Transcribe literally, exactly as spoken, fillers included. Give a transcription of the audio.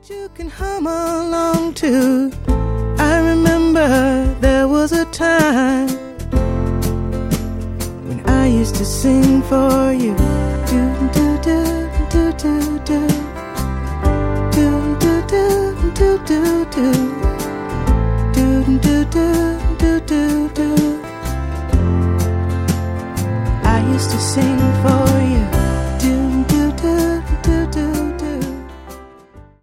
You can hum along to. I remember there was a time when I used to sing for you. Do do do do do do do do do do do do do do do do do. I used to sing for